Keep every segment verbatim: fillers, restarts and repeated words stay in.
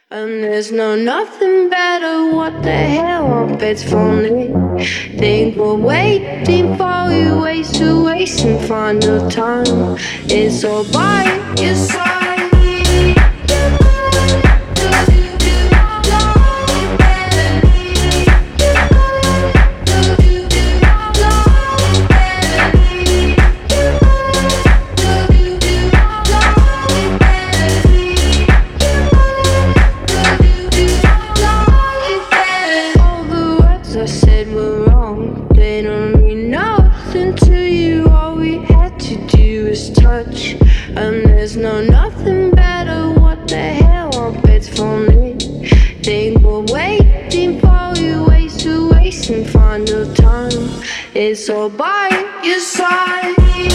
And there's no nothing better, what the hell, it's funny. Think we're waiting for you, ways to waste and find the time. It's all by your side. I said we're wrong, they don't mean nothing to you. All we had to do is touch, and there's no nothing better, what the hell, I bet it's funny. Think we're waiting for you, ways to waste and find the time. It's all by your side.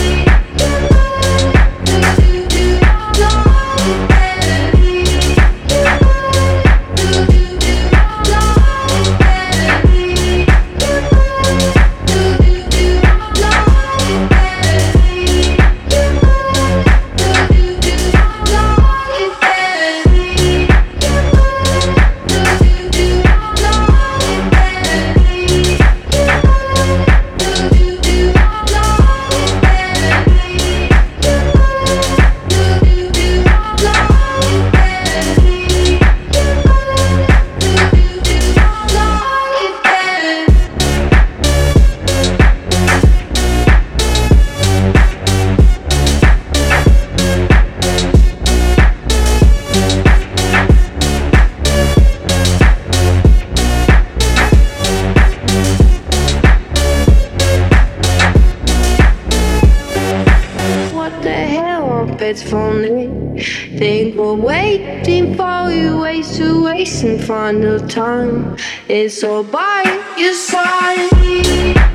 It's funny. Think we're waiting for you, ways to waste and find the time. It's all by your side.